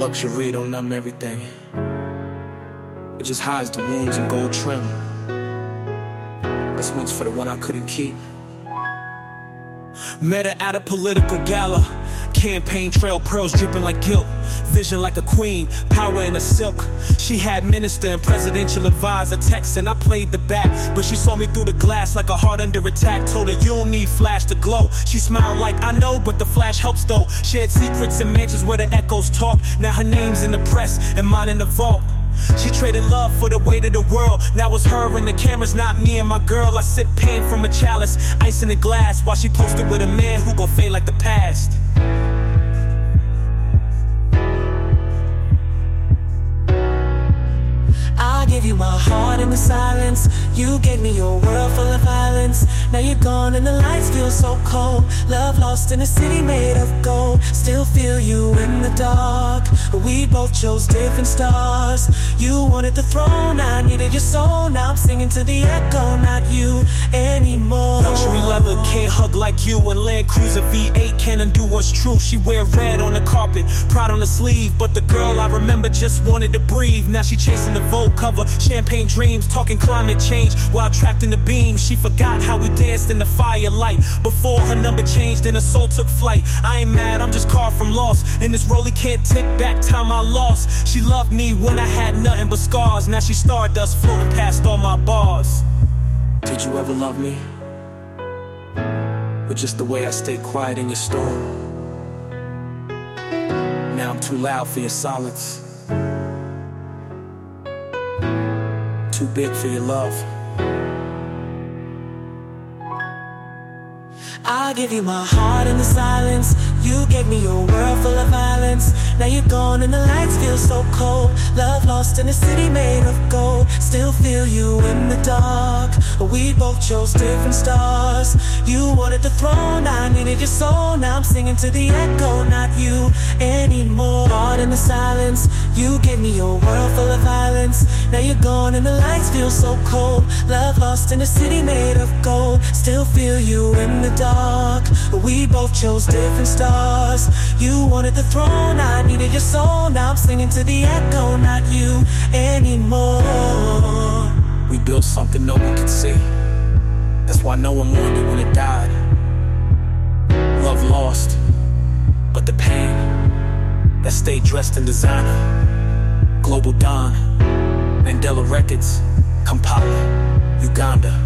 Luxury don't numb everything. It just hides the wounds in gold trim. This one's for the one I couldn't keep. Met her at a political gala. Campaign trail, pearls dripping like guilt. Vision like a queen, power in a silk. She had minister and presidential advisor texting. I played the back, but she saw me through the glass like a heart under attack. Told her you don't need flash to glow. She smiled like I know, but the flash helps though. Shared secrets in mansions where the echoes talk. Now her name's in the press and mine in the vault. She traded love for the weight of the world. Now it's her and the cameras, not me and my girl. I sip pain from a chalice, ice in the glass, while she posted with a man who gon' fade like the past. I gave you my heart in the silence. You gave me your world full of violence. Now you're gone and the lights feel so cold. Love lost in a city made of gold. Still feel you in the dark, but we both chose different stars. You wanted the throne, I needed your soul. Now I'm singing to the echo, not you anymore. Luxury leather can't hug like you, and Land Cruiser V8 can't undo what's true. She wear red on the carpet, pride on the sleeve, but the girl I remember just wanted to breathe. Now she chasing the Vogue cover, champagne dreams, talking climate change while trapped in the beam. She forgot how we danced in the firelight before her number changed and her soul took flight. I ain't mad, I'm just carved from loss, and this rollie can't tick back time I lost. She loved me when I had nothing but scars. Now she stardust floating past all my bars. Did you ever love me? But just the way I stayed quiet in your storm. Now I'm too loud for your silence, too big for your love. I give you my heart in the silence. You gave me your world full of violence. Now you're gone and the lights feel so cold. Love lost in a city made of gold. Still feel you in the dark, but we both chose different stars. You wanted the throne, I needed your soul. Now I'm singing to the echo, not you anymore. Heart in the silence. You gave me your world full of violence. Now you're gone and the lights feel so cold. Love lost in a city made of gold. Still feel you in the dark, but we both chose different stars. You wanted the throne, I needed your soul. Now I'm singing to the echo, not you anymore. We built something no one could see. That's why no one mourned it when it died. Love lost, but the pain that stayed dressed in designer. Global Dawn, Mandela Records, Kampala, Uganda.